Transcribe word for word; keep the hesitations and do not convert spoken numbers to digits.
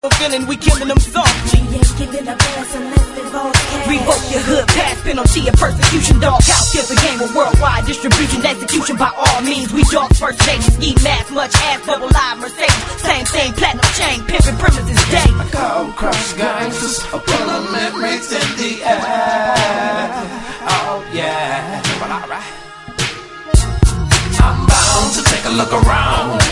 Feeling we killing them softly. We ain't giving a pass unless they both cash. Revoke your hood pass, penalty of persecution. Dog out, give the game a worldwide distribution. Execution by all means. We dogs first nation. Ski mask, much ass, double live Mercedes. Same thing, platinum chain, pimping premises day. I call crush gangsters, a parliament rates in the air. Oh yeah, well alright. I'm bound to take a look around.